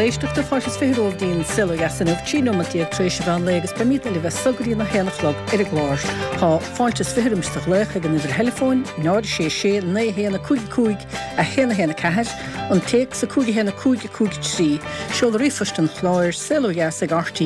Déisteach de fáis féróh dín sila gasanmh tínomatíag trééis bhean légus be míad le bheith sugarí na héanachlog ar a gláir. Tá fáintes firimsteach lecha gan idir telefón, náir sé na héana cúig a héna ceir, an teag sa cúigi héna cúig trí. Seol rifastan chláir sila gas ag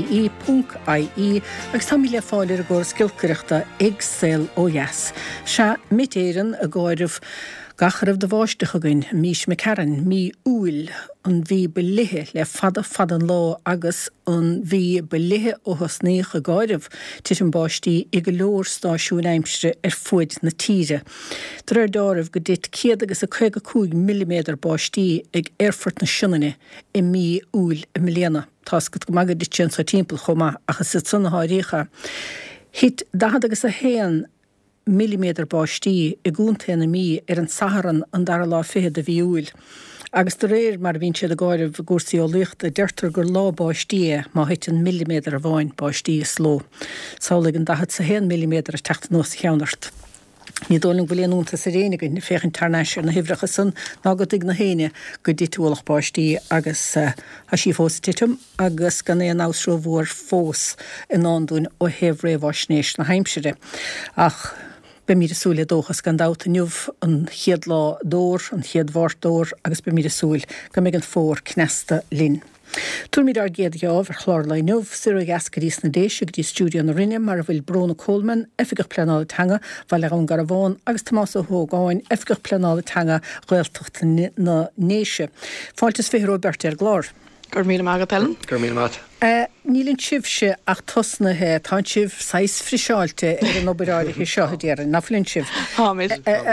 rti.ie agus tá míle fáilir a ggóir skillcaireachta ag sil ó gas. Se mitéan a gáirh gacharh de bháisteach againn mís me cearan mí úil an bhí belithe le fadan lá agus an bhí belithe ó hosnéach a gáirh tit an báistí i go leor stáisiún aimsre ar fuid na tíre. Dre dáibh go dit 105 mm báistí ag airfurt na sinine i mí úil i mléana. Táscat go magad dit sin sa timppel chomá achas sa sanna háirícha. Hit 10 millimeter báistí i gúntainna mí ar an saharan an dar lá féad a bhí úil. Agus de réir mar bhín siad a gáirh gúsaí ó lucht a deirtar gur lá báistí má heit an millimeter a bháin báistí sló. Sálaigh an 10 millimeter a techt nó cheannart. Ní dóling bhfuil anúnta sa réine go féchan tarnéis na hifracha san ná go ag na héine go ditúlach báistí agus a sí fós titum agus gan é an ásró bhór fós in ándún ó heh réhhaisnéis na heimsire. Ach be mí asúla dóchas gan dáta nniuh an chiad lá dór, an chiad bhhart dór agus be mí asúil go mé an fór cnesta linn. Túr míad ar géad geáh ar chlár le nuh sir gas go dtí na déise go dtí stúdio na rinne mar a bhfuil Brona Coleman efigach pleanála teanga bhil ar an gar bháin agus Tomás ó Hógáin efigach pleanála teanga ghilteachta na néise. Fáiltas féhró Berti ar glár. Gur míle mágad Helen. Gur míle mágad. Nílann sibse ach tosnathe tá sibh 6 frisáilte ar an obaráirithe seo déar naflinn sibh. Hámid.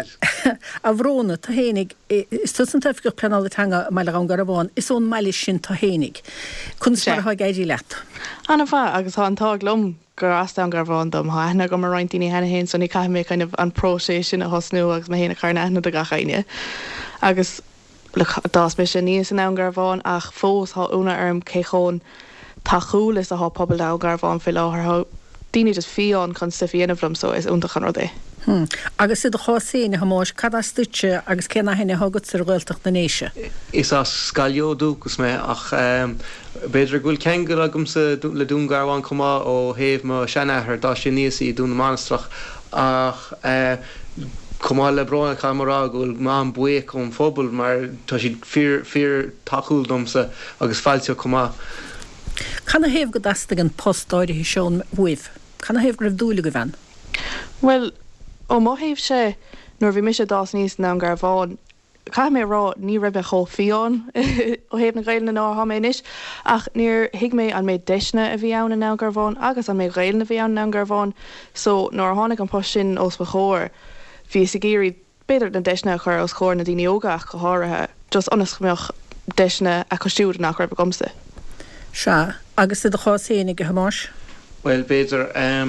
A bhróna tá hénig is tusan tefigach pleanála teanga meile an gar bháin is ón meile sin tá hénig. Chun mar ha gaidir leat. Anna bha agus tá an táglum gur asta an gar bháin dom hena go mar rointíní hena hén son ní caiimé kind of an próséis sin a hosnú agus ma héna carna na a gachaine. Agus dás me sin níos an an gar bháin ach fós há úna arm céchón tá chúil is a há pobl an gar bháin fi láthar daoine just fián chun sa fianamhlum so is únta chun rodé. Agus iad a cháséine ha máis cad stúte agus céna hena hagad sa ghilteach na néise. Is as scailio dúgus me ach beidir ghfuil ceangal agam le dún gar bháin comá ó héamh mo seanachar dá sin níos í dún na manastrach ach Comá le brona camera goil má buic chun fphobal mar tá siad fear taúil domsa agus fáilte comá. Canna héamh go dasta an postáirithe seán bhuimh? Canna héamh go raibh dúla go bhean? Well, ó má héamh sé nuair bhí mi sé dás níos ná gar bháin, cai mé rá ní raibh cho fián ó héamh na ghailna ná ha mé inis, ach níor hiig mé an méid deisna a bhí anna ná gar bháin agus an méid ghailna bhí an ná gar bháin, so nóair tháinig an post sin os ba chóir, hí sa géirí beidir na deisna chur os chóir na daoine ógach go háirithe, just onas chumbeoch deisna a cosisiúr nach raibh gomsa. Se, agus iad a cháséine go hamáis? Well, beidir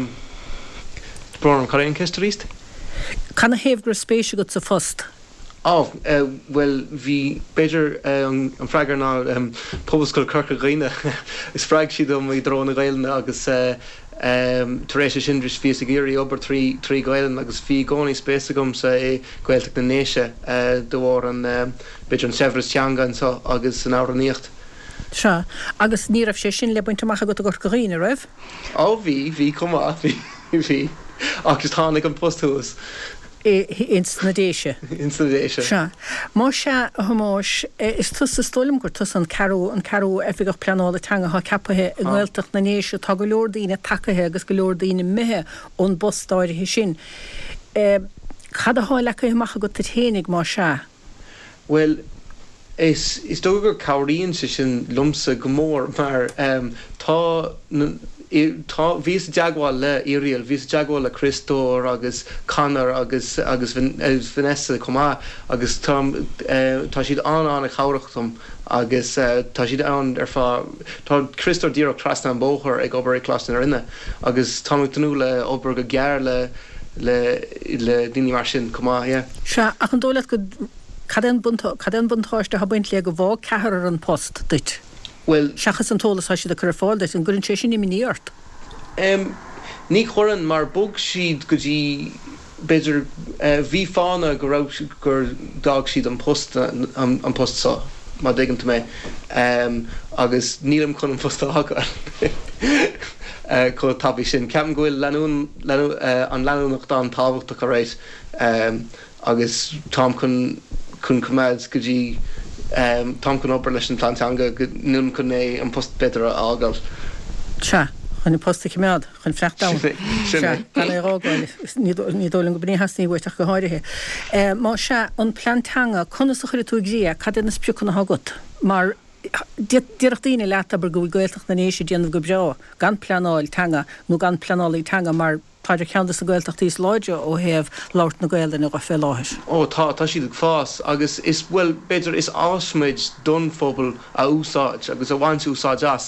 Brona Coréin Kistaríst? Canna héamh gur spéise go sa fost? Well, hí beidir an freigar ná poblascoil Corca Gaoine is freig siad am í drón na Gailna agus taréis sindris fi a géirí obair trí Gailen agus bhí gcónaí spéise gom sa Gaelteach na néise do bhór an beidir an Severus Teanga agus an ára níocht. Se, agus ní raibh sé sin le buinte amach go a Corca Gaoine raibh? Bhí comá, bhí. Agus tháinig an postús. Instadéise. Se. Má se hamáis is tus stolim gur tus an carú efigach pleanála teanga ha capathe a ghilteach na néise tá go leor daoine takathe agus go leor daoine mithe ón bostáirithe sin. Cad a háil lecha amach go hénig má se? Well, is dógur cabhraíonn se sin lumsa go mór mar tá vís jaagháil le Iriel, vís jaagháil le Christór agus Conor agus Vanessa comá agus tá siad an a chárachtam agus tá siad an ar fá tá Christór díreach trasna an bóthir ag obair chlásna rinne agus tá tanú le obair go gear le daoine mar sin comá. Se ach an dólaat go Cadan buntáiste ha buint le go bhá cehar an post duit? Well, seachas an tólas ha siad a chur fáil deit an gurinn sé sin ní mííart. Ní chorann mar bug siad go dtí beidir bhí fána gur dag siad an post sá má dégant mé agus nílam chun an fostácha có tabbí sin. Ceapan gohfuil leanún an leanúnach dá an tábhachtach a réit agus tám chun cumáid go dtí tám chun opair leis an plantanga go nún chun é an post betra ágal. Se. Chun posta mead chun frechtá rágáil ní dólan go bní hasníí bhaiteach go háirithe. Má se an plantanga chuna sa chuir tú grí cad na spiúchanna hagat, mar Díireach daoine leat aber go bhfuil gailteach na nééis déanamh go breá, gan planáil tanga nó gan planálaí tanga mar páidir ceantas a gailteach tíos láide ó héamh láirt na gailna go fé láthir. Ó tá siad fás agus is bhfuil beidir is ásmuid don phobal a úsáid agus a bhaint úsáid as.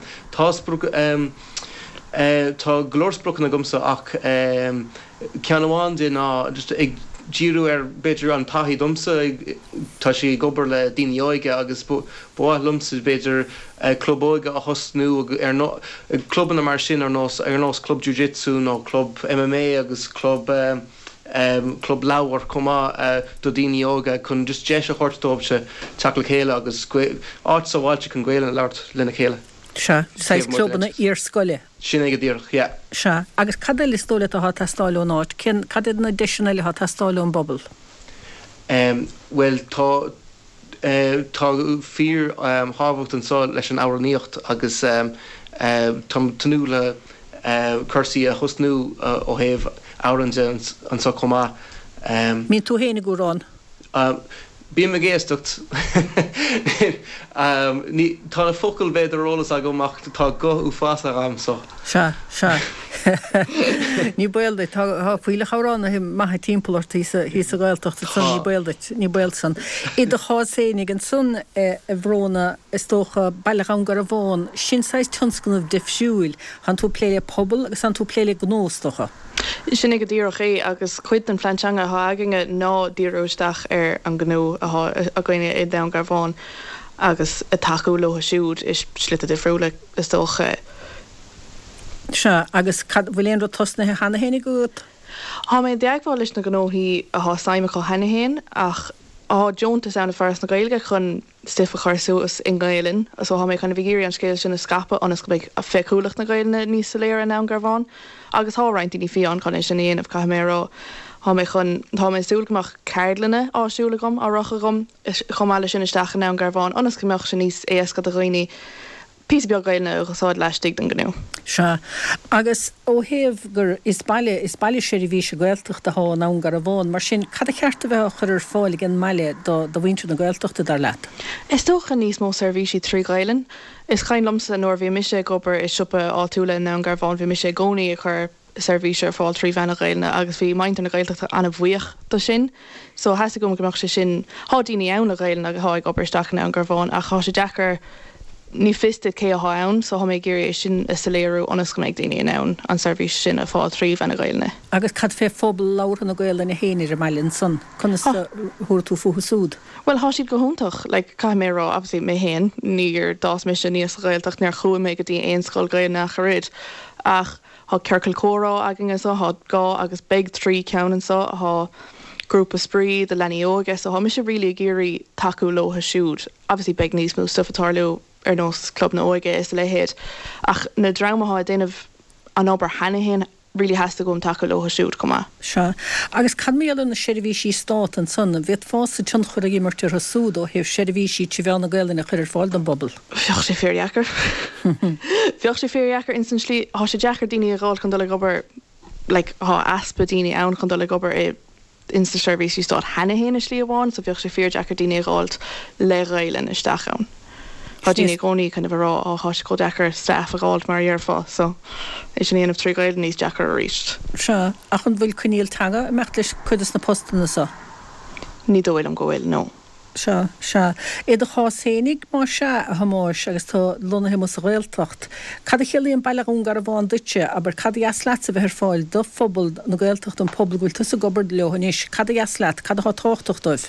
Tá glórsbrocan na gomsa ach ceanháin de ná just ag díú beidir an taí domsa tá sí gobar le daoine óige agus bua lumsa beidir clubóige a hosnú cluban na mar sin ar nós club jiu-jitsu nó club MMA agus club láhar comá do daoine óga chun just deis a chortóbse teachla chéile agus áit sa bháilte chun ghéile leart lena chéile. Se seis clubbanna ar scoile. Sin ag dtíirech, Se agus cad é listóla a testáú náid, cin cad na deisiúile a testáú an bobbal? Well tá fír hábhacht an sá leis an áraníocht agus tanúla chusaí a chusnú ó héamh áranse an sa comá. Mín tú héna gúrán? Bí me géistecht tá na focail beidir rólas a gomach tá go ú fás a ramsa. Se. Ní béilde tá fuile cháránna maithe timpplair hí a gailteachta san ní béil san. Iad a chásénig an sun a bhróna is tócha bailachán gar a bháin sin 6 tionscanmh difisiúil han tú pléile pobl agus an tú pléile gnóstocha. Sinnig go dtíoch é agus chuid an plantanga háginge ná díróisteach ar an gó a gine é da gar bháin agus a taú lo siúd is slit a difriúla is dócha. Se agus bhfuilon tosnathe hena héna gút? Tá mé deagháil leis na gnóí a sáimimeá hena héin ach Joontas an first na gailge chun stifa chuirsúas in gailen, so ha mé chuna bhígurí an scéil sin na scapa anas go a feúlaach na gailna níos saléir an an garbháin, agus háráint ní fián chun sin éanamh caimérá ha mé chun tá mé súlgamach ceirlanna ásúlagam á rochagam chomáile sin isteach an an garbháin, anas go meach sin níos éasca a roioine pís beag gailna agusáid leistigh den gniu. Se agus ó héamh gur is bailile sé bhí se gailteachta há ná gar a bháin, mar sin cad a cheart a bheith chur ar fáil gin meile do bhaintú na gailteachta dar leat. Is tócha níos mó servísí trí gailen. Is chain lomsa nóir bhí mise gobar is siúpa áúla ná gar bháin bhí mise gcónaí a chur servíse ar fáil trí bhena gailna agus bhí maintar na gailteachta anna bhuioch do sin, so heasa go goach sé sin hádíine anna gailna a háid gobar staach ná gar bháin a chá sé dechar ní fiste cé a ann, so ha mé géir sin is saléirú anas go méid daine ann an servís sin a fá trí bhena gailne. Agus cad fé fóbal láir na gaile na héanaar a meilinn san, chun thuair tú fuchasúd? Well, há siad go húntaach, le cai mé rá absí mé héin, níor dás mé sin níos gailteach near chuú mé go dtí aon scoil gail nach chuid, ach há ceircail córá agin is há gá agus big trí ceann sa há grúpa sprí de lení óige, so há me sé rilí géirí taú lotha siúd, absí beg níos mú stufatarlú ar nós club na óige is lehéad ach na dramaá déanamh an obair hanahéin rilí heasta gom take lotha siúd comá. Se agus cad méall na seirbhísí stát an sanna bhíad fása tun chuir a gimmartir a súd ó hebh seirbhísí tí bheanna gailena chuir fáil an bobbal. Fioch sé féarheachar. Fioch sé féarheachar in san slí há sé deachar daoine aráil chun dul gobar le há aspa daoine ann chun dul gobar é insta seirbhísí stát hanahéin is slí amháin, so bhioch sé féarheachar daoine aráilt le réilen isteach ann. Tá dína gcónaí chuna bhrá á háise go dechar staff a gáil mar dhearfá, so is sin éanamh trí gail níos dechar a ríist. Se a chun bhfuil cuiníil tanga mecht leis chuidas na postana sa? Ní dóil an gohfuil, nó. Se iad a chásénig má se a hamáis agus tá lunathe mu a gailteacht. Cad a chéalaíon bailachún gar a bháin duite, aber cad a leat a bheith ar fáil do phobal na gailteacht an pobl bhfuil tusa gobar lehanis, cad a leat, cad a táchtach dóibh?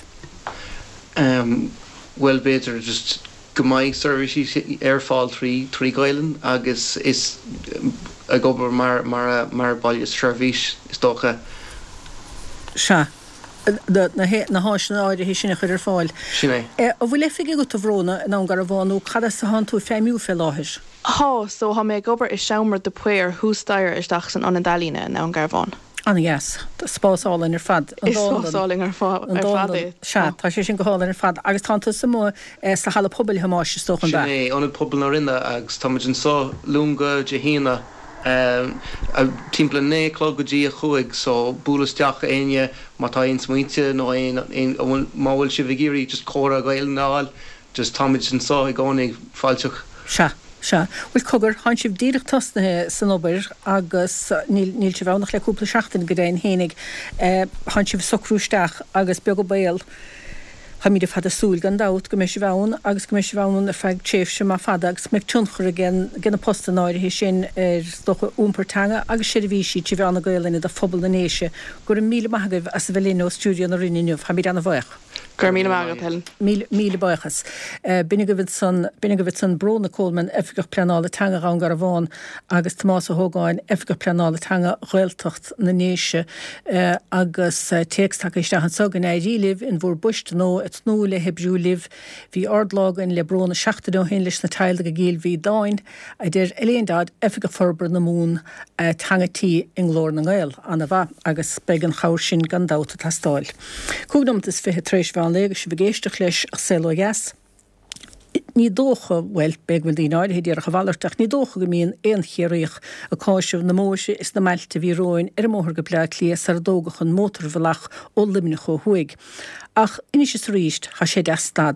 Well, better just gomaig services ar fáil trí gailen agus is a gobar mar bailile servís is dócha. Se na háisna áide hí sinna chuidir fáil. Sinné. A bhfuil efige go bhróna ná gar a bháinú chada sa hanú féimiú fé láthir. Há so ha mé gobar is seaamar de puir húsdair is dach san an dalína ná an garbháin. Anna yes, spásáin ar fad. Is spásáling ar fad Se tá sé sin go háin ar fad agus tá sa mó sa hala poblbal hamáis stochan be. Sinné an pobl na rinne agus táidir só lúnga de hína a timpla nélog go dí a chuig so búlasteach aine mátá ein smuinte nó máhfuil si bhgéirí just córa gail náil just táid sin só i gáinnig fáilteach. Se bhfuil cogur háin sibh díireach tasnathe san obair agus níl si bhnach leúpla seachtain go déon hénig háin sibh socrúisteach agus beag go béal ha mí fad a súil gan dat go meisi bhán agus go meisi bhán a feig tréh sem má fada agus meid tunchar gen a postanáir hí sin docha úmpertanga agus sé víí tí bhánna goilena a fphobal na néise gur an míle maigah as bhelín ó stúdio na rinneúh ha mí anna bhaich. Gur míle mágad helen. Míle bachas. Binne go bhid san brona Coleman efigach pleanála tanga an gar a bháin agus Tomás a Hógáin efigach pleanála tanga réiltocht na néise agus text take isteach an sogan éiríliv in bhór buist nó et nó le hebrew liv hí ardlágan le brona 16 hen leis na teilde go géal hí dáin a dir eléondad efigach forbar na mún tangatí in glór na gail anna bha agus began chair sin gan dáta tastáil. Cúgdom is fithe tréis bhe an léige se begéisteach leis a selógas. Ní dócha bhfuil beagfuil díáid héidir a bhhaarteach ní dócha go míon éonchéiríoch a cáisih na móise is na meilte bhí roin ar móthir go blead lías ar dógach an mótarbhalach ó limne cho thuig. Ach inis is ríist ha sé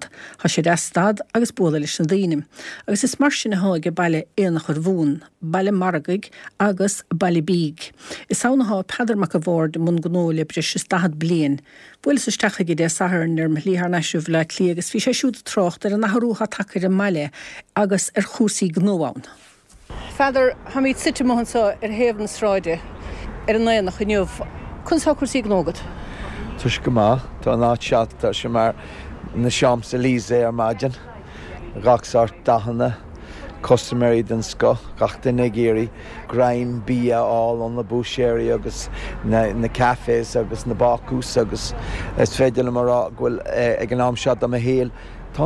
stad agus bóla leis na daoine. Agus is mar sin na háige bailile éanach ar bhún, bailile margaig agus bailile bíg. Is saonaá pedarmach a bhór de mun gnóla breis is dahad blian. Bhfuil sa stachaige dé saharnar me líthar neisiúh le lí agus bhí sé siúd trocht ar an nachrúcha takeir an meile agus ar chúsaí gnóáin. Feidir ha míid site mohansa ar héhann sráide ar an naanach inniuh. Chun sa cuasaí gnógad? Tuis go má, tá ná seat tá sé mar na seamsa lísa ar maidin, gachsart dahanna, customary den sco, gach den géirí, graim bí all an na búséirí agus na cafés agus na bacús agus is féidir le mar ghfuil ag an am seat am a héal tá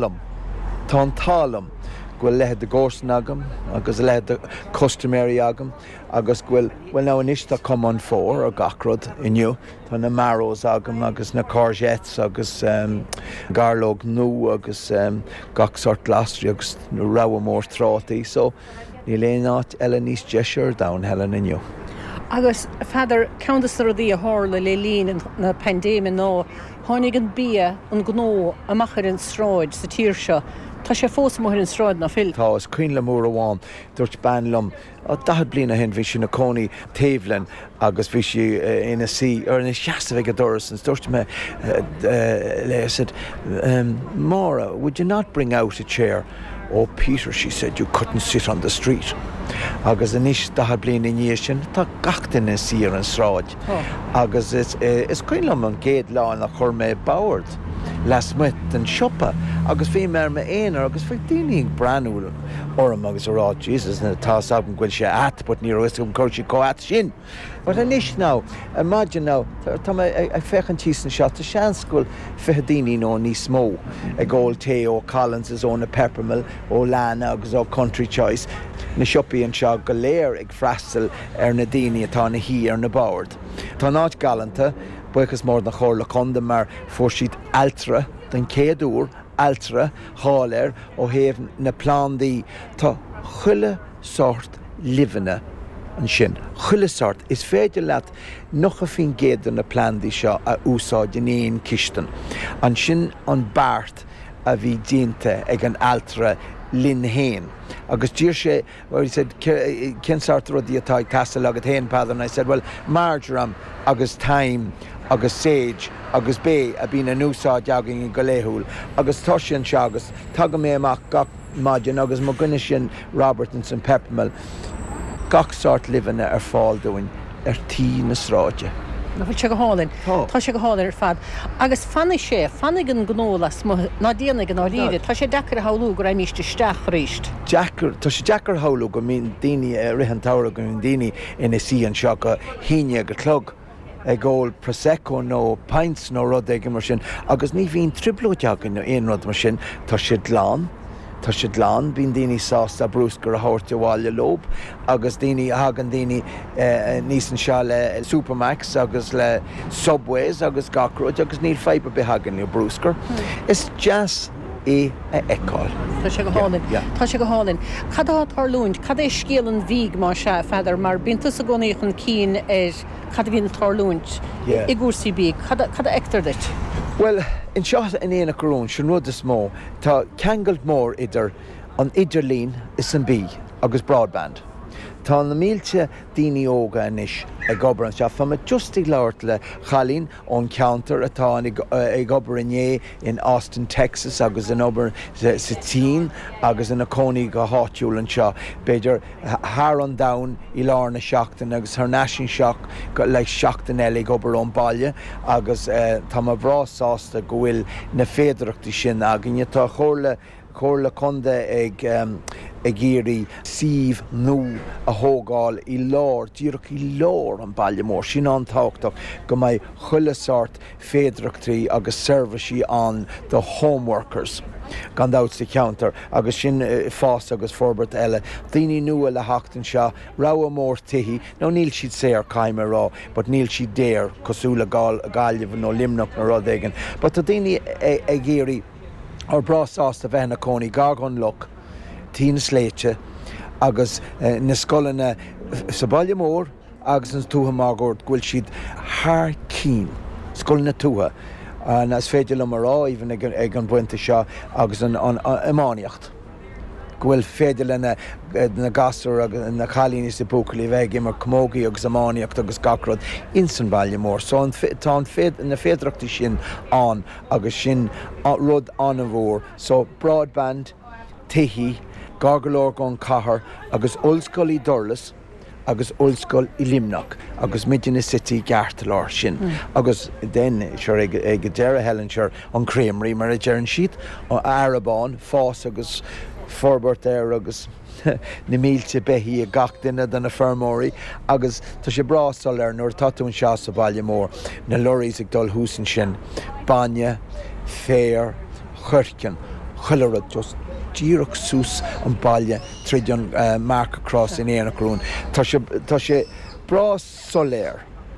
tálam ghfuil lehead de górsan agam agus lehead de customary agam agus ghfuil ná an ista cum an fór a gacrod inniu tá na marrows agam agus na courgettes agus garlóg nó agus gachsart lastri agus na rá mór trátaí so ní léanaát eile níos deisiir da helen inniu. Agus feidir ceantas a dí a hála le líon na pandéime ná tháinig an bí an gnó amachchar an sráid sa tír seo. Tá sé fós mór an sráid na fil. Tá is cuin le mór amháin dúirt banlumm a dahad blina hen bhí sin na cónaí taobhlann agus bhí si ina sí ar na seaamh go doras an dúirt me le said Maura, would you not bring out a chair? Oh, Peter, she said, you couldn't sit on the street. Agus anis dahad blin in sin tá gachtain in sir an sráid. Agus is cuilam an géad lá na chur mé báard las muit an siopa agus bhí mar me éonar agus bhí daoine breanúil orm agus ará Jesus na tá saban ghfuil sé at, but ní roiist gom chuir có at sin. But anis now, imagine now, tá ag fechan tíos an seo tá seanscoil fithe daoine nó níos mó ag ggóil té ó Collins is ó na Peppermill ó Lana agus ó Country Choice na siopaí an seo go léir ag freistal ar na daoine atá na hí ar na báard. Tá náid galanta buchas mór na chóir le conda mar fuair siad altra den céadúr altra háir ó héamh na plándaí tá chuile sort livanna an sin. Chuile sort is féidir leat noch a fin géad na plándaí seo a úsáid in éon chistan. An sin an bart a bhí dínta ag an altra lin héin. Agus dír sé, where he said, cin sort rudí atá ag tastal agad héin padar, and I said, well, marjoram agus thyme agus sage agus bé a bín an úsáid agin go léthúil agus tá sin se agus tag mé amach gach maidin agus mo gunne sin Robertson Peppermill gach sort livanna ar fáil doin ar tí na sráide. Na bhfuil se go hálinn. Tá sé go hálinn ar fad. Agus fanna sé, fannig an gnólas ná déananig an áíide, tá sé dechar a háú go raim míiste steach ríist. Tá sé deachar háú go mín daoine rihan tára go mín daoine ina sí an seo go híine go clog ggóil prosecco nó pints nó rud ag mar sin, agus ní bhíon triblóteach in éon rud mar sin tá siad lán. Tá siad lán, bíon daoine sásta brúscar a thabhairt bháile lob, agus daoine hagan daoine níos an seo le Supermax agus le Subways agus gacróid agus níl feibe be hagan le brúscar. Is jazz é eáil. Tá sé go hálainn. Tá sé go hálainn. Cad á tarlúint, cad é scéalan bhíg má se feidir mar bíntas a gcónaíoch cín cad bhíon tarlúint i gúsaí bíg, cad ectar dit? Well, in seo in éana corún sin rud is mó, tá ceangailt mór idir an idirlín is an bí agus broadband. Tá na mílte daoine óga inis ag gobar an seo, fama just ag labhairt le chalín ón counter atá ag gobar inné in Austin, Texas, agus in obair sa tín, agus in na cónaí go háitiúil an seo. Beidir thar an dain i lár na seachtain agus th naisiún seach le seachtain eile ag obair ón baile, agus tá má bhrásásta go bhfuil na féidireachtaí sin agan tá chóirle conda ag géirí síomh nó a thógáil i lár, díreach i lár an baile mór, sin an táchtach go mbeidh chuileáirt féidireachtaí agus serviceí an the homeworkers. Gan dát sa counter, agus sin fás agus forbert eile. Daoine nua le hachtain seo, rá mór tithí, nó níl siad sé ar caiime rá, but níl siad déir cosúla gáilmh nó limnach na rud éigean. But tá daoine ag géirí ar brásásta bheith na cónaí gagan loch, tí na sléite, agus na scolanna sa baile mór, agus an tútha mágórt gúil siad thar cín, scolanna tútha. As féidir le marrá even ag an buinte seo agus an imáneacht. Gwyl féidir le na gasar agus na chalíní sa búcailí bheith mar cmógaí agus imáneacht agus gacrod insan baile mór. So tá na féidireachtaí sin an agus sin rud an a bhór. So broadband, tithí, gagalór gon cahar agus ollscoilí dorlas, agus ollscoil i limnach, agus midin na city gartalár sin. Agus den sure ag deire helen sure an creamery mar a dearan siad, an Arabán, fás agus forbert agus na mílte behí a gach duine den na fermóí, agus tá sé brástal nuair tatún seo sa baile mór na lorries ag dul húsan sin, banne, féir, churcin, chuilerad just díreach sús an baile tridion Mark Cross in éana grún. Tá sé brás soléir.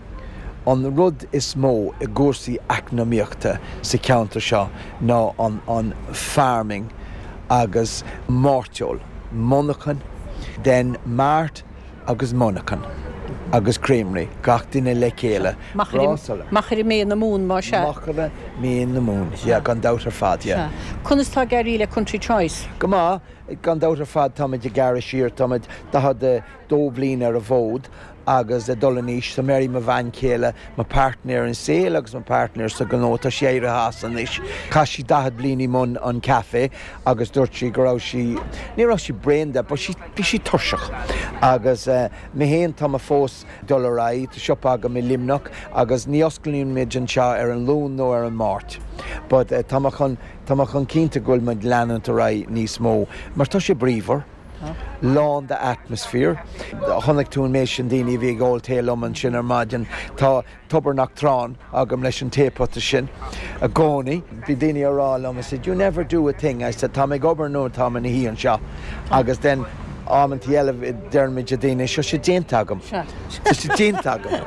An rud is mó i gúsaí eacnamaíochta sa counter seo ná an farming agus mórteol, monachan, den mart agus monachan, agus creamery, gach duine le céile. Machar i mé na mún má se? Machar mé na mún, gan dát ar fad, Cunas tá geirí le Country Choice? Go má, gan dát ar fad táid i gar siir táid dahad dóblin ar a bhód, agus dolaníis sa mérí ma bhain céile, ma partner in séil agus ma partner sa gnóta séire hasan is. Cá si dahad blini mun an café, agus dúirt si go rá si, ní rá si brenda, but bhí si tuiseach. Agus mé héan tá a fós dolarraí, tá siop aga mé limnach, agus ní osclaíonn méid an seo ar an lún nó ar an máirt. But tá chun cínta gúil me leanant a ra níos mó, mar tá sé bríomhar, lán de atmosfér. Honnig tún mééis sin daoine bhí gáil télam an sin ar maidin tá tubarnach trán agam leis an tépota sin. A gcónaí, bhí daoine arrálam, I said, you never do a thing. I said, tá mé gobar nó tá man hí an seo. Agus den ámantí eile dearmid a daoine, seo sé déantagam. Sé déantagam.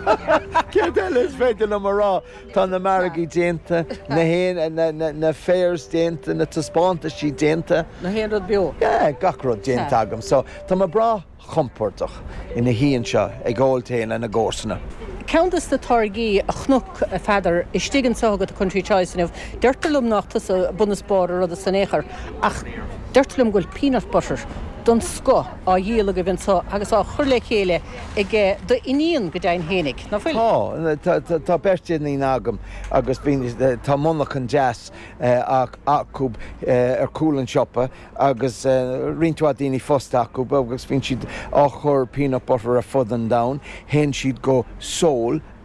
Cead eile is féidir le marrá, tá na maragaí déanta, na héin, na fairs déanta, na taspáanta sí déanta. Na héan rud bio? Gacrod déantagam. So tá má bra chomportach ina híon seo ag gáiltéin le na gcósanna. Countess de Targaí a chnuc a feidir is stigan sagad a Country Choice inmh deirtalum nachtas a bunasbáir rud a san éair, ach deirtalum goil peanut butter don sco á dhéala go bhíonn agus á chur le chéile ag do iníon go dain hénig. Na fuil? Tá bertíad ní agam agus tá monach an jazz acúb ar coolan shoppa agus rintuá daoine fosta acúb agus bhíonn siad á chur peanut butter a fud an down, hen siad go soul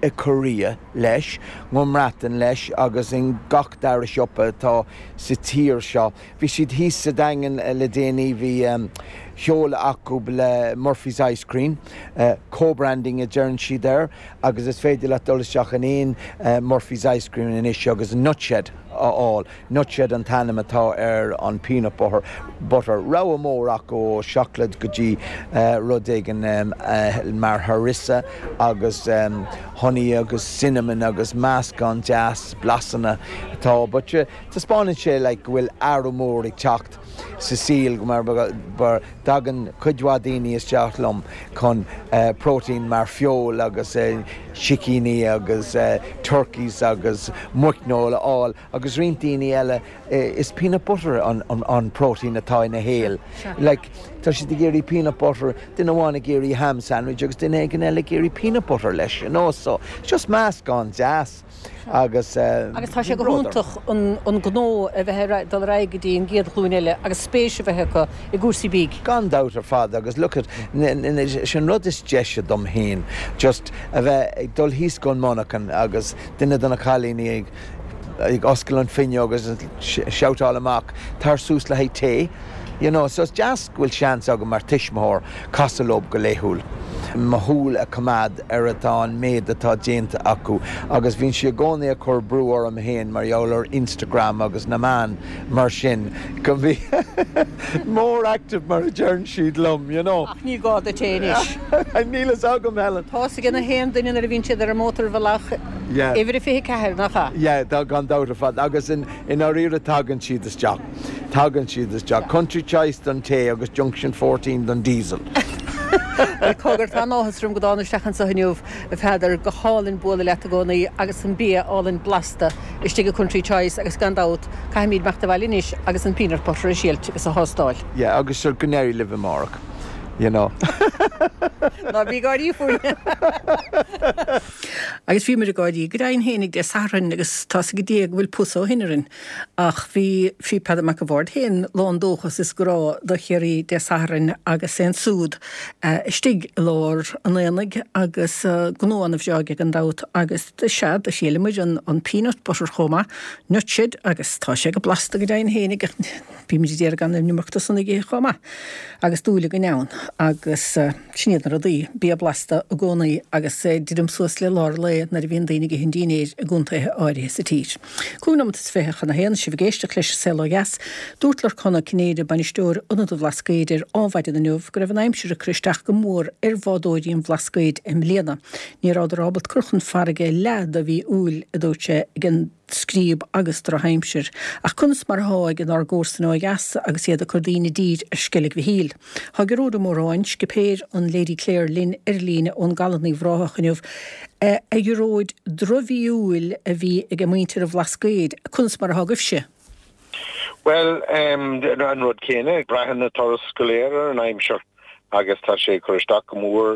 i Korea leis, ngomratan leis, agus in gach dar siopa tá sa tír seo. Bhí siad hís sa dagan le déanaí bhí Heola acu le Murphy's Ice Cream, co-branding a djern si there, agus is féidir le dulasteach an Murphy's Ice Cream in is agus Nutshed all. Nutshed an tanam atá an peanut butter. Rau mór acu chocolate goji rudig an mar harissa, agus honey, agus cinnamon, agus mascon, jas, blasanna atá. But ta spáin sé like will aru mór ag teacht Cecile mar bar dagan cuidwadini is teachlum con protein mar fiol agus chicini agus turkeys agus muicnol all agus rintini ella is peanut butter on protein atá in a hale. Like tá si géirí peanut butter dina bhána géirí ham sandwich agus dina gan ella géirí peanut butter leis, you know, so it's just mascon jazz. Agus tá sé go rúntaach an gnó a bheit dal raigeí an géad chlúile agus spéise bheit hecha I gúsí bíg. Gan dat ar fad agus look at sin rud is deise dom héin just a bheith ag dul hís gon monachan agus duine donna chalíní ag oscail an finne agus seatáil amach tar sús le héit té. You know, so it's just will chance agam mar tishmór casalob go léhúil. Mahúil a cumad atá méad atá déanta acu agus bhín si gcónaí a chur brúar am héin mar eolar Instagram agus na man mar sin go bhí mór active mar a djern siad lom, you know. Ach ní gád a ténis. Nílas agam Helen. Tá sa gna héan duine ar a bhín siad ar a mótar bhealach éidir fé ceir nach cha. Yeah, tá gan dat ar fad agus in áíre tagan siad is teach. Tagan siad is teach. Country Choice don té agus Junction 14 don diesel. Cogur tá áhasrúm go dáisteachchan sa haniuh a féidir go hálinn bula le gcónaí agus an bí álinn blasta istí go Country Choice agus gandát caiimíd meachta bhailis agus an peanut butter a síalt agus a hostáil. Yeah, agus sur gnéirí live mark, you know. Ná bhí gáirí fúin. Agus bhí mar a gáirí grain hénig de saran agus tá go déag bhfuil pusó hinarin ach bhí peda mac a bhórd hen lán dóchas is gorá do chéirí de saran agus sen súd stig lór an éananig agus gnóan a bheag an dát agus de sead a síle muid an peanut butter choma Nutshed agus tá sé go blasta go dain hénig bhí muidir déar gan nimachta sanna gé choma agus dúla go neann agus sníad na rodí bí a blasta a gcónaí agus didum suas le lár le na bhíon daoine go hindínéir a gúntathe áirithe sa tír. Cúnam is fécha na héan si bhgéiste leis selo gas, dúirtlar chuna cinnéide banisteúr unad a bhlascaidir ámhaide na nuamh go raibh aimseir a cristeach go mór ar bhádóiríon bhlascaid im léana. Ní rád rábalt curchan farige lead a bhí úil a dúirte gin scríb agus dro heimsir ach cunas mar háig an argóstan ó gas agus iad a cordíine dír a scilig bhí híl. Ha geróda móráin scipéir an Lady Claire Lynn líne ón galannaí bhráthachaniuh a geróid drohíúil a bhí ag muintir a bhlascaid cunas mar hagah se. Well, an rud céine brahan na toras scoléire an aimseir agus tá sé chuisteach go mór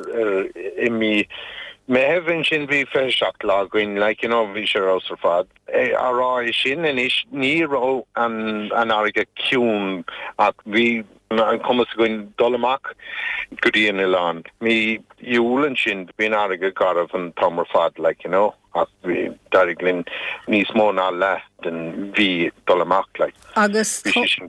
imi me hefn sin vi fe shock login like you know vi sure also fad ara sin and is ní ro an arige cún at vi an commas goin dolamak goodie in Ilan me yulen sin bin arige god of an tommer fad like you know at vi dariglin ní smó na le den vi dolamak like agus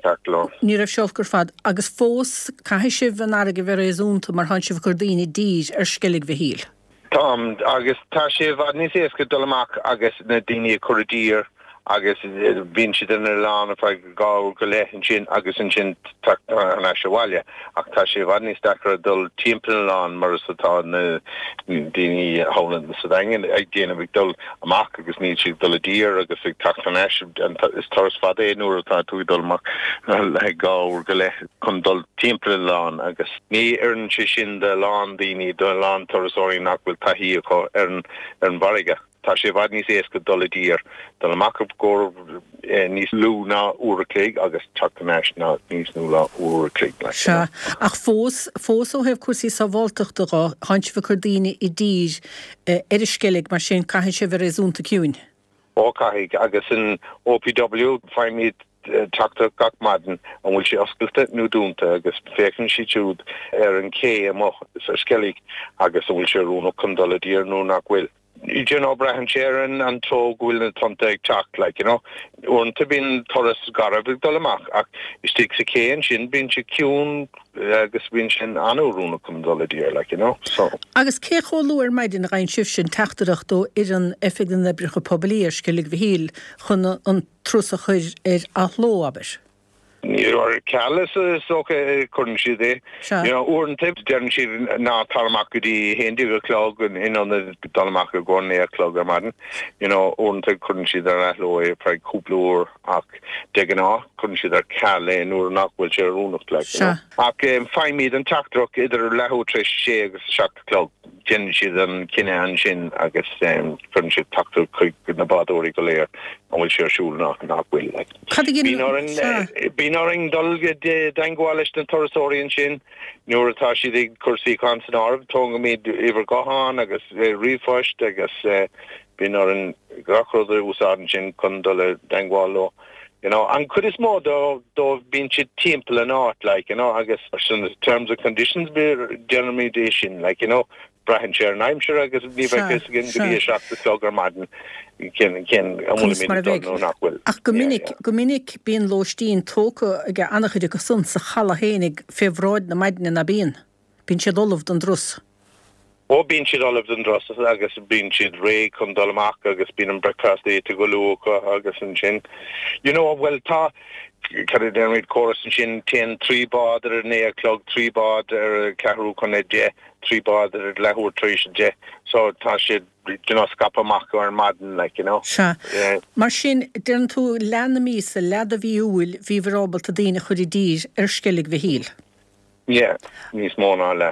ní rah seolgur fad agus fós cai sibh an arige ver únta mar han sibh cordíine dír skellig vi híl. Tom agus tá sé bhd níos éasca dolamach agus na daoine choradír agus bhíonn siad in Ireland a feadh gáil go leithin sin agus an sin an eisiúhaile ach tá sé bhd níos dechar dul timpeall an mar atá na daoine Holland sa daingen ag déanamh dul amach agus níl siad dul a dír agus ag tacht an eisiú is toras fad é nuair atá tú dulmach le gáil go leith chun dul timpeall an agus ní iarn si sin de lán daoine do lán torasóirí nach bhfuil taithí ar an bharige. Tá sé bhd níos éasca dul a dír dul amach go níos lú ná uair a clíg agus teachtanéis ná níos lú ná uair a clíg. Se ach fós ó hebh cuasí sa bhálteachta haint bh cordíine I dír ar skellig mar sin caiithn sé bhar réúnta ciúin. Ó caiigh agus in OPW feimid teachta gach maidin an bhfuil sé oscailte nó dúnta agus fécinn si túd ar an cé amach sa skellig agus an bhfuil sé rúnach chun dul a dír nó nach bhfuil. Brahan Sharon and Tog will not take talk like or to been Torres Garabig Dolamak sticks a cane shin bin Chikun agus bin shin anuruna cum dollar like so agus cé choúir maid in rein sif sin teachtarachú ar an effig an lebricha poblíir scilig bhíl chun an trusa chuir athló aber. You're callous okay couldn't she there or tips didn't she not Talamakudi Hindu clog and in on the Talamaka going near clog or madden or couldn't she there at low probably couple or digging off couldn't she there Calais or not will share own of like find me and tack truck either Lahu Trish Shakes shock clog Jen she then Kinan Shin I guess couldn't she talk to quick in the body go there and will share shoe not will like Binoring dulge de dangwalish den Torresorian shin Neuratashi the Kursi Constanarv tonga me ever gohan agus refushed agus binoring gakro the usadan shin kundala dangwalo and could is more though being temple and art like I guess in terms of conditions be generalization like Brahan Sharon I'm sure I guess leave I guess again to be a shot the slugger madden can not well ach gomininic bíon lóistín tóca ag annachchuide go sun sa chala hénig febráid na maidin na bíon bín siad olah don drus ó bín siad olah don drus agus bín siad ré chun dolamach agus bín an breakfast é to go luca agus an sin well tá Carry down with chorus and shin 10-3 bod or near clog 3 bod or Caharu Conedje 3 bod or Lahore Trish Je so Tashi scapa mark or madden like Sha Mar sin dern tú lena mís a leda viúil vi verabel ta dine chudi dir skellig vi híl Yeah, ní smóna le.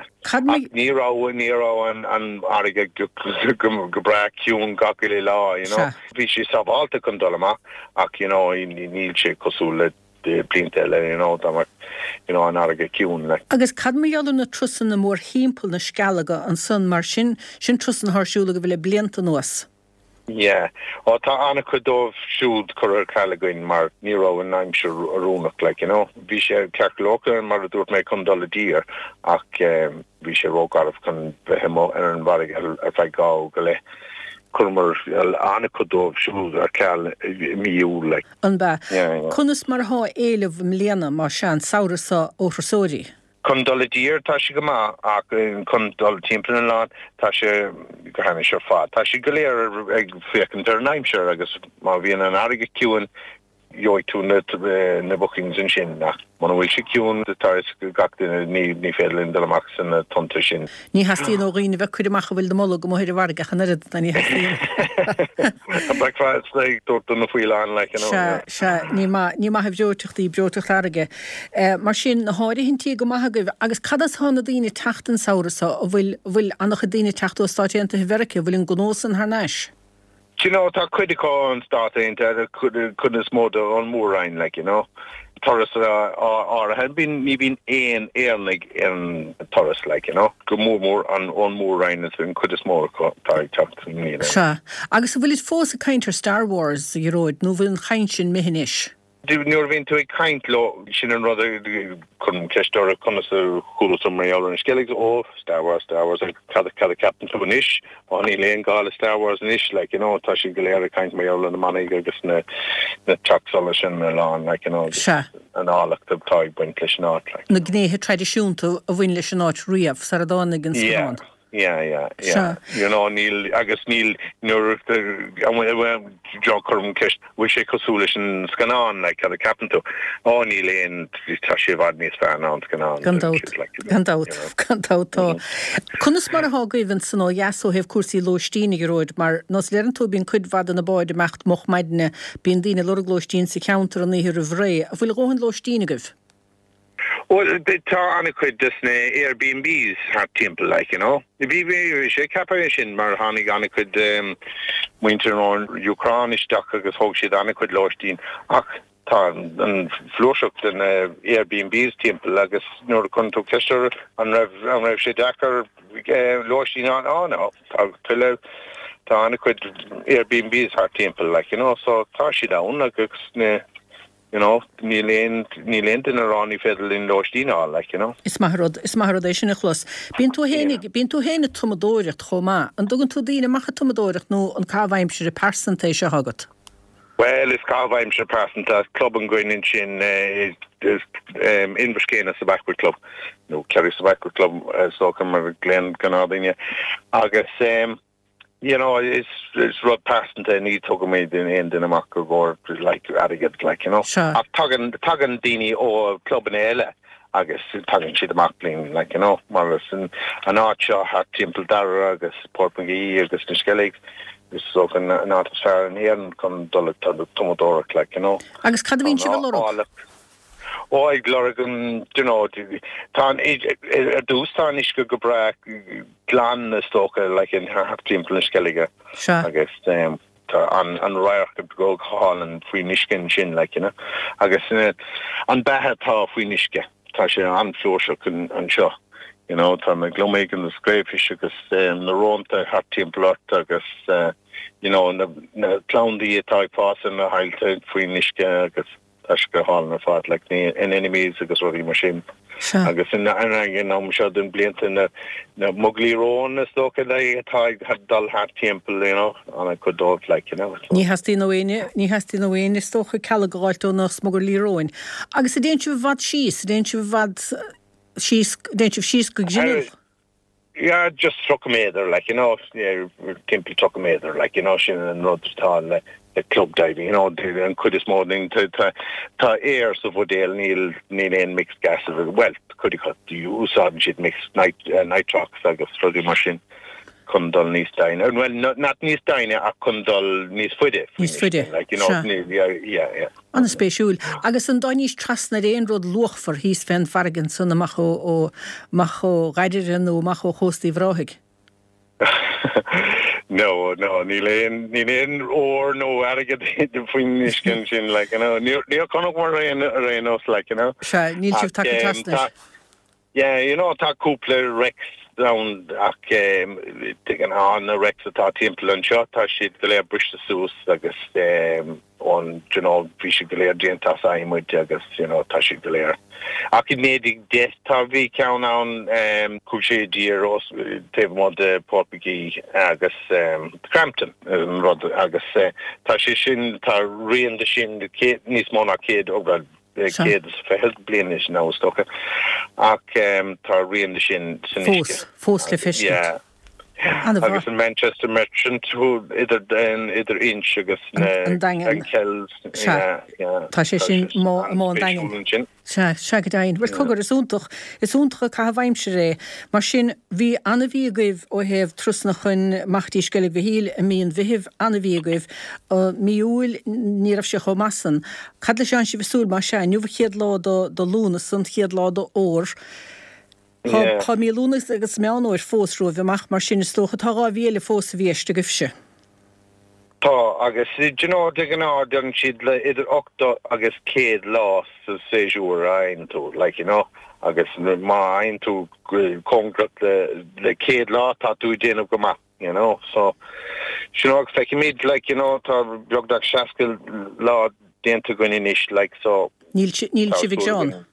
Nírá an aige gobra ciún gacil lá, Bhí sé sabálta chun dolama ach, níl sé cosú le blinte le, dámar, an aige ciún le. Agus cad mé jalu na trusan na mór hímpel na scalaga an son mar sin trusan harsúla go bhfuil blianta nuas. Yeah, tá anna chudómh siúd chuir chalagain mar níró an naimse arúnach like bhí sé ceartlóca mar a dúirt méid chun dul dír ach bhí sé rógarmh chun bheithimo ar an bharig ar feith gá go le chumar anna chudómh siúd ar ceall míú le. An ba, chunas mar há éileh mléana mar sean saorasa ó Rosóri. Chun dul dír tá si go má ach chun dul timppla an lá tá sé go hanna se fád. Tá si go léir ag fécinn ar naimseir agus má bhíon an aige ciúin joitú na bookings an sin nach. Man bhfuil si ciún tá gachtain ní félinn dolamach san na tonta sin. Ní hastíon ó riine bheith chuideach bhfuil do molla go móthir bharga chanad na ní hastíon. An breakfast like dúirta na fuileán like ní má hebh beoteachtaí beoteach aige. Mar sin na háirí hintí go maithagah agus cadas hána daoine teachtain saorasa ó bhfuil anach daoine teachtú stáitianta Verice bhfuil an gnósan th náis. Tá cuidiá an státainta chudnas móda an mórrain like Torres had been ní bín éon éarnig an Torres like go mór an mórrain in chudnas mór tá teachtain. Se agus bhfuil fós a caintear Star Wars i róid nó bhfuil an chaint sin mihinis. Nuor vín tú kaint lo sin an rudder kun kestor kun hulu som real an skellig ó Star Wars cada captain to ish on le gal Star Wars ish like tá si goléir kaint mé an man agus na truck solution lá like an álacht tá buintlis ná like. Na gnéhe tradiisiúnta a bhain leis an áit riamh sa a dánig an Scotland. Yeah. Neil agus Neil nur John Curran Kish we sé cosúlis an scanán like had a captain to Neil and Tashi Vadnis fan on scanán. Gandát tá. Cunas mar ha gaibhann san ó jaso hef cuasí lóistínig roid mar nos leran tú bín cuid vad an a báid mecht moch maidne bín dína lorglóistín sa counter an ihir a bhré a bhfuil góhan lóistínigah. Well, tá anna chuid dusna Airbnbs har timppla like bhí sé capéis sin mar tháinig anna chuid muintear an Ucráinisteach agus thóg siad anna chuid láistín ach tá an flúiseacht an Airbnbs timppla agus nuair chun tú ceistir an raibh sé dechar láistín an tá anna chuid Airbnbs har timppla like so tá siad ann agus níl in aránní fedal in loistíá, like, Is marad é sinna chlos. Bín tú héna tumadóirecht chomá, an dugann tú dtíine macha tumadóirecht nó an cáhhaimsir a percentage a hagat. Well, is cáhhaimsir percenta club an gcuinn sin Inverscéine sa Backward Club. No, Kerry sa Backward Club sócha mar Glen Ganardine. Agus it's rud percenta ní tuga mé in amach go bhór like adigad, like, Sure. Ach tugan daoine ó club an éile agus tugan siad amach blin, like, mar an áit seo hat timppel dara agus Portmagee agus na Skellig. Is so an atmosfér an héan chun dul tomodórach, like, Agus cad bhín si bhil lorach? Ag glorigan, tá dústán is go bra glan na stocha, like, in her timppel na Skellige. Sure. Agus an roiach go hall an fui nisken sin, like, agus an bethe tá fui niske tá sé an flóse an seo, tá me glomméigen na scrapefish agus na ronta hat timplot agus na clowndí atá pásan na heilte fui niske agus go hall na fat, like, in enemies agus rudi mar sin. Agus in an am seo den blinta na muglírón na stocha atá had dal hat timppel, an a cudót, like, Ní hastí nó éine stocha calagáiltó na smugurlíróin. Agus a déintú bhd déintú síos go ginál. Yeah, just struck me there, like, timppel struck me there, like, sin an rudtá the club diving, and could this morning to air so vodel nil mixed gas well could you cut you saw shit mixed nitrox agus struddy machine kundal nis dine and well not nis dine a kundal nis fuide like, yeah an spéisiúil agus an dainís trasna réon rud luchfar hís fen fargan sanna macho gaididir nó macho chóstaí bhráthig. No, níl or no agad the finiskin sin, like, níl conach mar rain us, like, Sure, níl siúh take trasna. Yeah, tá cúpla Rex down ach an an Rex atá timppel an seo tá siad go léir brista sús agus on bhí si go léir déanta aimmuid agus tá si go léir. Ach i médig de tá bhí ceann an cúsé dír os taobh mod Portmagee agus Crampton rud agus tá sé sin tá rion de sin níos móna céad ó céad fehel blian is ná stocha ach tá rion de sin Fós le fiske. Yeah. Agus in Manchester Merchant who either inch agus kells Tá sé sin má dain. Se go dain. Bhfuil cogur is úntacha cá bhaimse ré, mar sin bhí anna bhíagaibh ó hebh trusna chun machtí skeilg bhíl a míon bhíhibh anna bhíagaibh míúil ní raibh sé chomasan. Cad le sean si bhsúil mar se, nniu bh chéad lá do lúna san chéad lá do ór. Tá mí lúnas agus meanóir fósrú bheach mar sin stocha tá bhéle fós a bhíiste gofse. Tá agus an siad le idir 8 agus 100 lá sa séisiúr aintú, like, agus má aintú concret le 100 lá tá tú déanamh go maith, so agus feici míid, like, tá beagach seacail lá déanta goin inis, like, so Níl si bhíh John.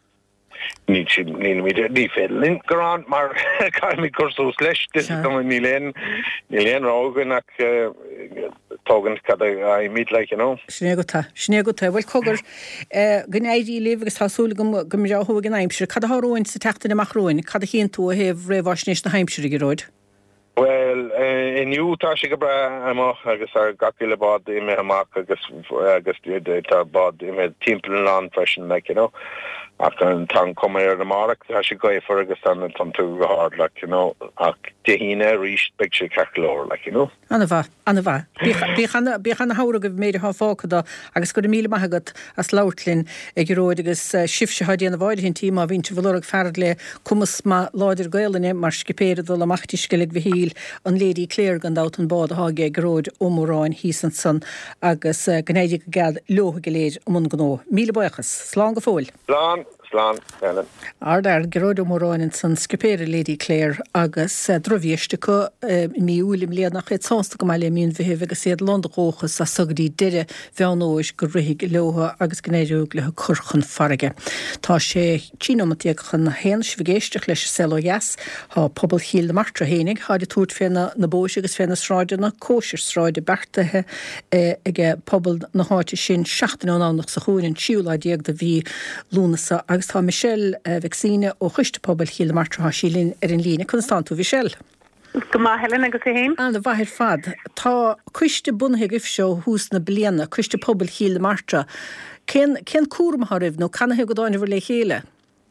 Ní félinn gorán mar caiimi cursús leis níléon rágan ach tógan cad a míid, like, Sné go tá. Bhfuil cogur gnéidí lévegus tásúla go mráthú an aimsir, cad athróin sa teachtain amachróin, cad a chéan tú a hebh réhhaisnéis na heimsir i róid? Well, inniu tá sé go bra amach agus ar gaciile bád ime amach agus tá bád ime timppel an freisin, like, ach an tan coméir amach tá sé goifar agus an tú go hard, like, ach de híine ríist be sé ceclóir, like, Anna bha. Bíchan hára go méidir há fácada agus go míle maithagad as láirtlinn ag róid agus sifse hadí an bháid hinn tíma vín se bhórag ferad le cumas má láidir gaiilene mar skipéad dul amachti skeilg bhíl an lédí cléir gan dát an bád háge ag róid ómóráin hísan san agus gnéidir go gad lótha go léir mun gnó. Míle buchas. Slán go fóil. slán Helen. Ardar geróidir móráin san scipéire Lady Clare agus drohíiste go míúlim léad nach sásta go meile mín bhíh agus séad Londóchas a sugadí deire bheanóis go ruigh leotha agus gnéidirúg le churchan farige. Tá sé tínomatíag na héans vigéisteach leis selojas há pobl híl de martra hénig, háidir túirt féna na bóis agus féna sráide na cóisir sráide bertathe ige pobl na háte sin 16 ánach sa chuúinn siúlaidíag de bhí lúnasa agus tá Michelle Vexine ó chuiste pobl híl de martra há sílinn ar an lína Constantú Michelle. Goma Helen agus héin? An bhair fad. Tá cuiste bunhe gifseo hús na bliana, cuiste pobl híl de martra. Cén cuairmtha ribh nó canna go dáinna bhar le chéile?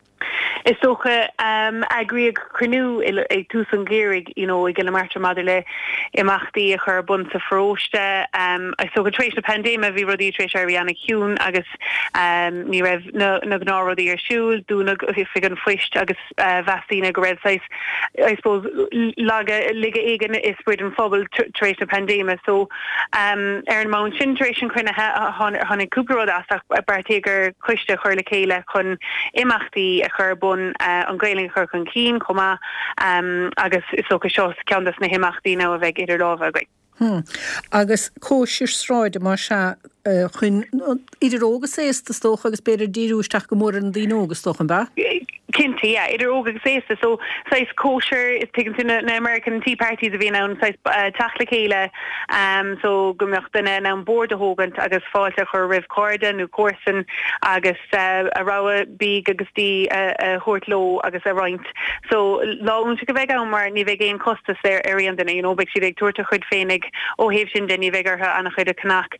Is socha agriag cruú ag túsan gérig, I gile martra madidir le imachtaí a chur bun sa fróiste. I so go trééis na pandéma bhí rodí trééis Arianna Huún agus ní raibh na gnárodí ar siúil, dúna fi an fuist agus vastína go raibh I suppose liga éigen is sprid an fphobal trééis na pandéma. So ar an mount sin trééis an chuine hánig cúplarród asach bartégur chuiste chuir le chéile chun imachtaí a chur bun an gailing chur chun cín comma agus is so go seo ceandas na himachtaí ná a bheith idir lábh againn. Agus cóisir sráide mar se chun idir ógus éasta tócha agus beidir díúisteach go mór an díógus tóchan ba? Kinta, yeah, idir ógus éasta. So, sais kosher is taken to na American Tea Parties a bhí ná sais tachla chéile, so gomiocht duna ná board a hógant agus fáilte chur rih corda nó cuasan agus a rawa bíg agus tí hort lo agus a roint. So, láún si go bheith mar ní bheith géon costas ar an duna, beag si bheith tuairta chud fénig ó héh sin den ní bheith artha anna chud a cnach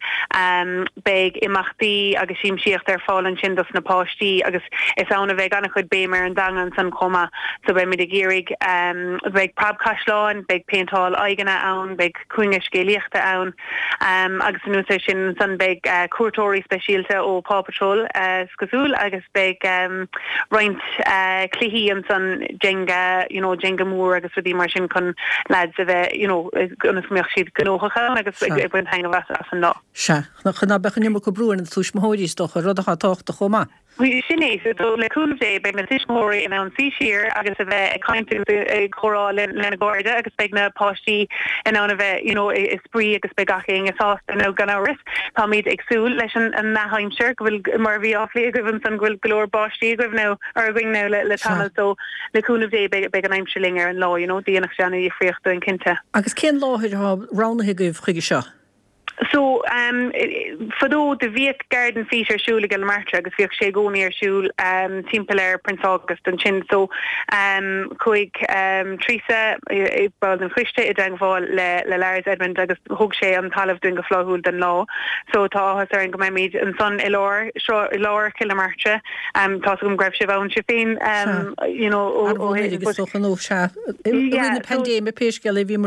beag imachtaí agus síim síocht ar fálan sin dos na páistí agus is anna bheith anna chud bémar an dangan san comma, so be mi de gérig beg prabcashláin, beg paintáil aigena ann, beg cuinge scéliachta ann, agus nu sin san beg cuatóirí speisialte ó Paw Patrol scosúil agus beg roint clihí an san jenga, jenga mór agus rudí mar sin chun lads a bheith, gunas mioch siad gnóchacha agus buin hain as an lá. Se, na chuna bechan nimmer go brúin an túis móidís doch a rudacha táchta chomma. We sinné so le coolé be na tiismóí in an síir agus a bheith caiintú chorá lena gcóide agus beag na pátí in an a bheith is sprí agus be gaching is sásta nó gan áris tá míad agsúil leis an nahaimseir go bhfuil mar bhí áflí a goibhann san ghfuil glór bátí goibh nó ar bhing nó le tamil so le coolé be an aimseling ar an lá díanach seanna í fríochtú an cinnte. Agus cén láthir ránathe goibh chuige seo? So, fadó de Viet Garden Feature Shul gal marcha agus fiach sé goni ar shul timpplair Prince August an chin so coig Teresa bal an christe I dangval le Lars Edmund agus hog sé an talamh doing go flahúil den lá so tá has ar an go méid an son Elor kil marcha tá gom greibh se bhain se féin ó se pandémia péisgeil bhí mar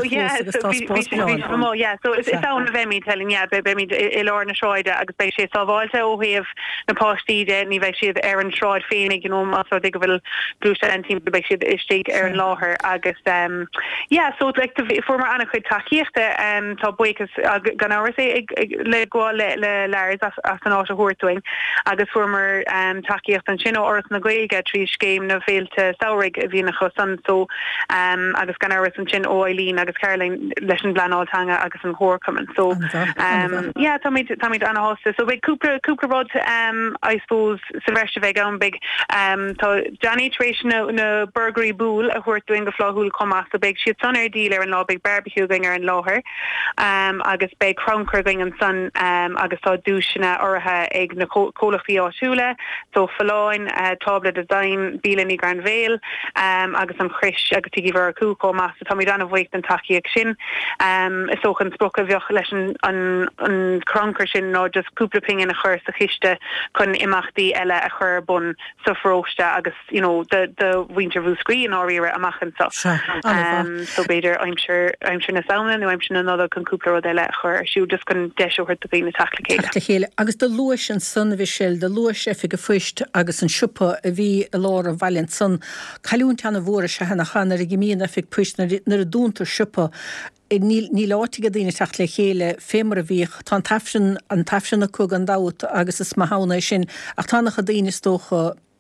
so it's down me telling be me Elor na Shroide agus bei sé sáváilte ó héamh na pástíide ní bheith siad ar an Shroid féinnig mas de go bhfuil blúiste an team bei siad istíigh ar an láthair agus so le formar anna chuid takeíochta tá buchas gan áras le gháil le Lars as an áit a thuirtuing agus formar takeíocht an sin áras na Gaeilge trí scéim na féilte saoraigh a bhí na chosan so agus gan áras an sin ó Eileen agus Caroline leis an blanáltanga agus an chóircuman so Tommy Anna Hosta. So big Cooper Rod I suppose Sylvester Vega big Johnny Trace no burgery bool a who doing the flahul comma so big shit son dealer and law big barbecue going and law her agus big crown curving and son agus saw douchina or egg na cola fio shula so faloin tabla design Beelany Grand Vale agus an Chris agus to give her a cool comma so Tommy Dana wait and taki action so can spoke of your an cronker sin nó just cúpla ping in a chur sa chiiste chun imachtaí eile a chur bun sa fróiste agus the winter bhú scrín áíire amachchan so beidir I'm sure na saona nó I'm sure another chun cúpla eile chur siú just chun deisio chuir a bhí na tacla agus de luis an sun bhí de luis efig go fuist agus an siúpa a bhí a lá a bhailint sun chaún teanna bhóra se hena chanar a gimíon efig puist nar a dúntar siúpa ní láitiige dtíine teach le chéile fémar a bhíoch tá an tafsin a cug an dát agus is maithna sin ach tánacha daoine tócha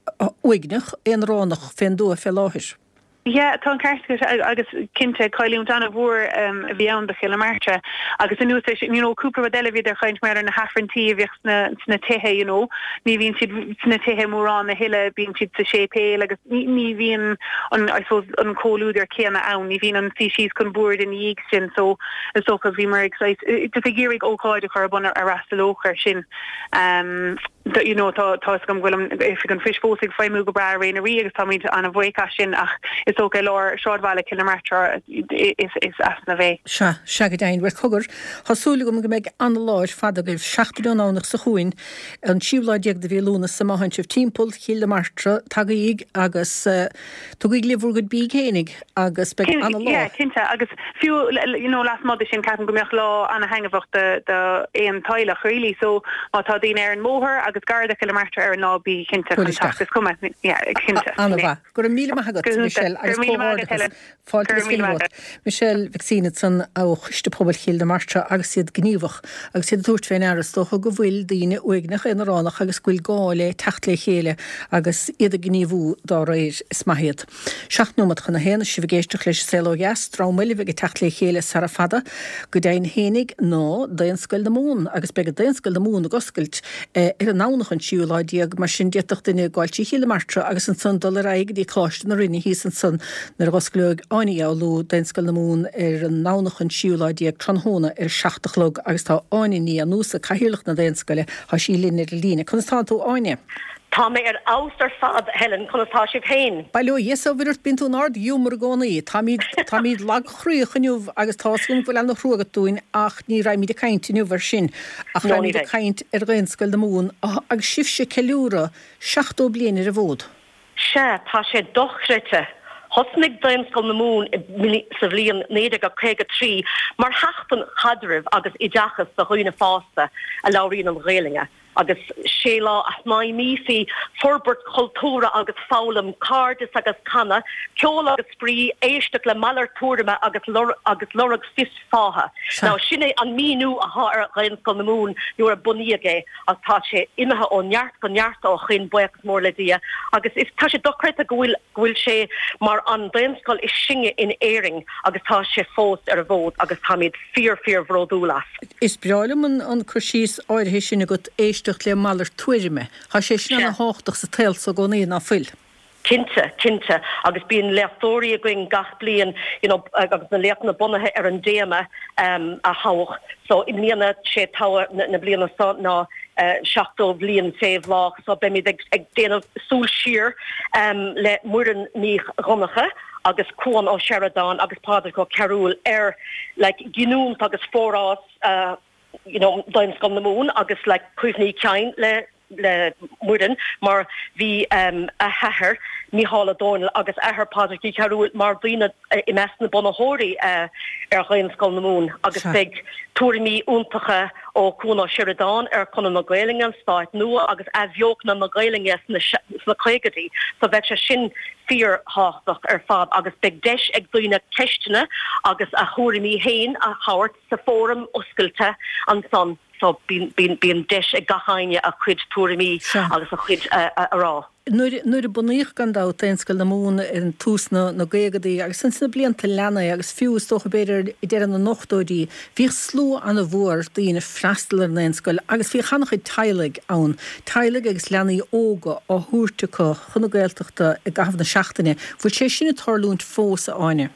uignach an ránach féin dú fé láthir. Ja, tá ceirgus agus cinnte coilún anna bhór a bhí an de chéile marcha agus in cúpla deile bhí ar chuint mar an na hafrantí bhíh sna tuthe ní bhín siad sna tuthe mór an na hiile bín siad sa sépé agus ní bhíon an cóúidir céanna ann, ní bhín an síís chun búir in íag sin so is socha bhí mar de figérig óáide chu buna a rastalóchar sin tá gom bhfuil if an fisfósigh feimú go bra réna rí agus táid an bhha sin ach is ook lor shortwale kilometer is asna ve. Se go dain wer cogur hasúla gom go meid an láir fada goibh 16 ánach sa chuin an siúláideag de bhílúna sa mahaintih timppul kilometer tagaíg agus tugaig livúr go bí chénig agus be an lá. Cinnte agus fiú las mod sin catan gombeoch lá anna hangahcht de éon tailech really so má tá dín ar an móthir agus garda kilometer ar an lábí cinnte fantastic cumma cinnte. Anna gur míle maigad Michelle Michelle Vixinetson á chuiste pobl chiilde marcha agus siad gníomhach agus siad dúirt féin airstocha go bhfuil daoine uignach in ránach agus gúil gáile techt le chéile agus iad a gníomhú dá réir is maiad. Seachtnúmad chuna héana si bhgéisteach leis célógas trámili bheith techt le chéile sara fada go daon hénig nó daon scoil na mún agus be daon scoil na mún a goscailt ar an nánach an siúláideag mar sin déach duine gáiltí chiile marcha agus an san dul raig dí chláiste na rinne hí san nar gosglug aine áú deinscoil na mún ar an nánach an siúláideag tronhóna ar 16 agus tá aine ní an núsa caihiúlach na deinscoile ha sí linne líne. Chunatá tú aine? Tá mé ar áster fad Helen chunatá si féin. Bailú yes bhíirt bin tú nád dúmar gánaí tá míad lag chríochaniuh agus táún bhfuil an chruúgad túin ach ní raimí de caiintniu ver sin ach raimí de caiint ar deinscoil na mún agus sibse ceúra 16 bliana ar a bhód. Se tá sé dochrite. Hosnig dainscoil na mún sa bhliain 1993 mar heachtan chadraibh agus idachas sa chuoine fásta a labhraíonn an réalinge. agus séla as mai mífi forbert cultúra agus fálam cardis agus canna ceol agus sprí éisteach le malar túrma agus lorag fis fáha. Now sinné an míú a ar réinscoil na mún nuair a buníige ag tá sé imethe ó neart go neart ó chin buchas mór le dia agus is tá sé dochreit a gohfuil sé mar an réinscoil is singe in éing agus tá sé fós ar a bhód agus tá míad fear bhródúlas. Is breálam an cruisís áirhé sinna go éisteach le malar tuirime. Tá sé sin na háach sa teil sa gonaí na fuil. Kinte agus bíon letóí a going gach blian agus na leach na bunathe ar an déama a hách so in líana sé tá na bliana ná 16 blian féhlách so be mi ag déanamh súl siir le muran ní runnacha agus cuan ó Sheridan agus páidir go Carúil ar ginún agus fórás dainscoil na mún agus cuimhní cein le murin mar hí a heair Míhála Dónal agus ahar Pádraigh Carúil mar bhína I meas na bunathirí ar Dainscoil na mún agus big túirimí úntacha ó cúna Sheridan ar chuna na Gaeilge Stáit nua agus a bheoch na Gaeilge na chuigedaí so bheith se sin fear háach ar fad agus big deis ag dúine ceistena agus a thuirimí héin a háirt sa fórum oscailte an son so bíon deis ag gachaine a chuid túirimí agus a chuid ará. Nuair a bunaíoch gan dá dainscoil na mún ar an túsna na gaogadaí agus san na blianta lena agus fiús tócha beidir I deireadh na nochtdóidí bhí slú an a bhór daoine freistal ar na dainscoil agus bhí chanachaid tailig ann tailig agus leanaí óga ó thuairtecha chuna gaeltachta I gabhadh na seachtaine bhfuil sé sinna tarlúnt fós a áine.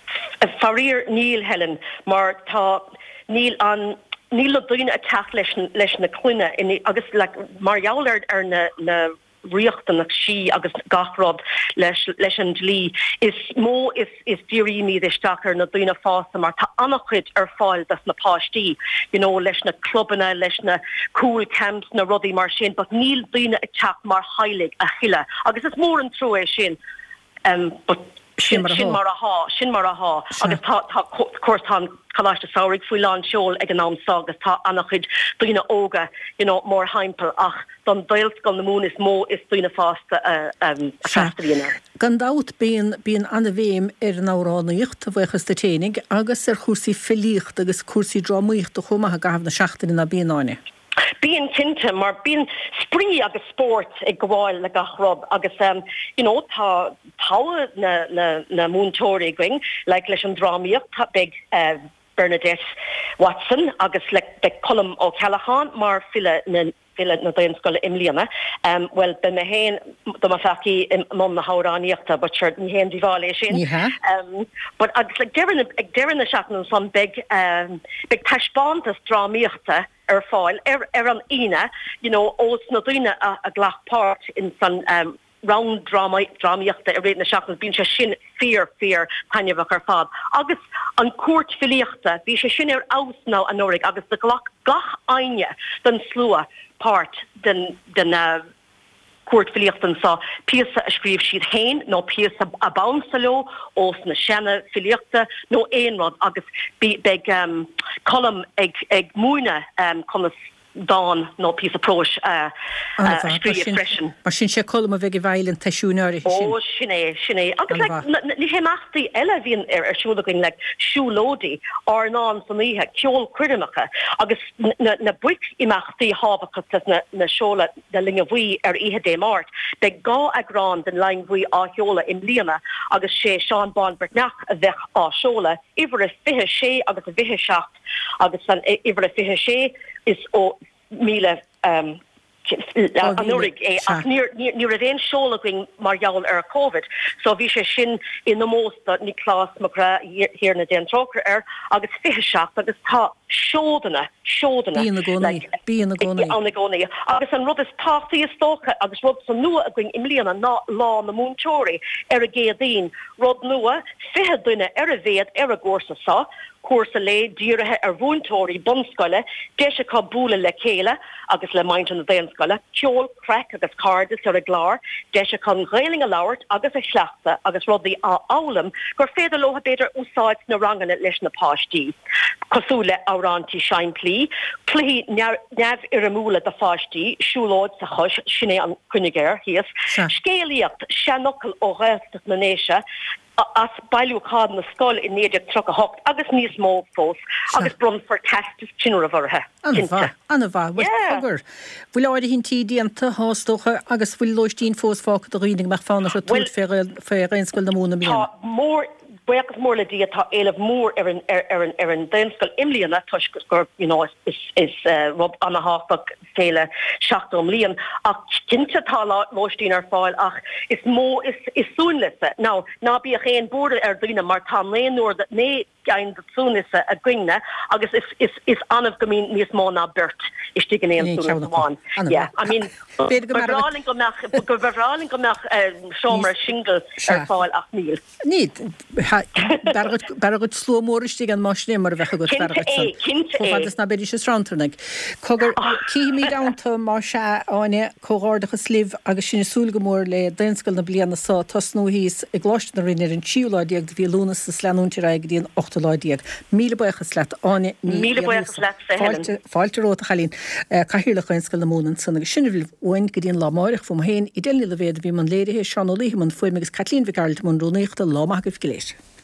Farír Níl Helen mar tá Níl an Níl a dúine a teach leis na cluine agus mar jaallard ar na riochtanach sí agus gachród leis an lí is díríní isteachar na dúine fásta mar tá annachchuid ar fáil das na páistí leis na clubbanna leis na cool camps na rudaí mar sin, but níl dúine a teach mar heilig a chiile agus is mór an trú é sin but sin mar a há agus tá cuatán chaláiste saoirigh faoi lán seol ag an námsa agus tá annachchuid dúine óga mór heimpel ach don dainscoil na mún is dúine fásta freistalína. Gan dát bíon anna bhéim ar an áránaíocht a bhchas de ténig agus ar chúsaí felíocht agus cuasaí drámaíocht a chumathe gabhadh na seachtaine na bíonáine. Bíon cinnte mar bíon sprí agus sport ag gháil le gachrob agus tá na múntóirí going le leis an drámíocht tá big Bernadette Watson agus le colm ó Callahan mar file na danscoile imlíana. Well be me héin do ma faki mom na háráníochta, but sure ní héin diváile sin. But agus like derin na seachnan son big taispántas drámíochta fáil an ine, os na duine a glachpát in san round drámíochta a réad na seachnan bín se sin fear taineh ar fad. Agus an cuat filiachta, bhí se sin aus ná an Norig agus de glach aine den slua part den cuat filiachtan sa piasa a scríb siad hain, nó piasa a bounsalo os na sena filiachta, nó éonrod agus beg column ag múna conas Dawn no piece of prose scríb freisin. Mar sin sé colm a bheith bhailen taisiúnair. Ó sinné. Agus ní héachtaí eile bhíon siúlaing le siúlódaí ar ná san íthe ceol cuidimecha agus na buic imachtaí hábhachas na seola de linge bhuí ar ihe dé mát, be gá agrán den lein bhuí á heola im líana agus sé Seán Bán Bernach a bheith á seola, iver a 26 agus a 27 agus san iver a 26 is ó míle Norig ní a réon seolaging mar jaall ar COVID, so bhí sé sin in na mósta ní Clás Magra hir na den trocher agus 27 agus tá seodanna Bí na gcónaí agus an rud is tátaí is tócha agus rud san nua a going imlíana ná lá na múntóirí ar a géadín rud nua fihe duine ar a bhéad ar a gcósa sa cuasa le díirithe ar bhúntóirí bonscoile, deise cá búla le céile agus le maint an danscoile, ceol craic agus cardis ar a glár, deise chun ghéiling a labhart agus a chleachta agus rudaí á álam gur féidir lotha beidir úsáid na ranganna leis na páistí. Cosúla árátí sein plí neamh ar a múla de fáistí, siúlóid sa chus sinné an cunigéir híos, scéalaíocht seannocail ó réaltas na néise, as bailúád na scoil in néidir tro a hocht agus níos mó fós agus brom for testis sinú a bharthe. Anna bhar bhfuil áidir hín tí díanta hástócha agus bhfuil loistín fós fácha a riing me fána a túid fé réinscoil na múna míon. Buchas mór le dí atá éileh mór ar an danscoil imlíana tuisgur is Rob Anna Háach féile 7 líon ach cinnte tá loistín ar fáil ach is súnlise. Ná bí a chéan búda ar dúine mar tá léonúir dat né gain de súnise a gwine agus is anmh gomín níos mó ná burt istí gan éon súnaháin. Go bhráling go meach seomar single ar fáil 8,000. Níd Bargad slómóristí an máisné mar bhecha go Cinnte na beidir se srantarnig. Cogur cíimi dánta má se áine cógádacha slíh agus sinna súlgamór le danscail na blianana sa tasnú híos i gláiste na rinne an tíúláideag bhí lúnas sa sleanúntir aig díon 8 láideag. Míle buchas leat áine fáilte róta chalín caithíirla danscail na múnan san agus sinna bhfuil uin go dtíon lámáireach fum héin i déilní le bhéad bhí man léirithe Seán Ó Líhimann fuimigus Catlín Vicarlt mun rúnaíochta lámach go filéis.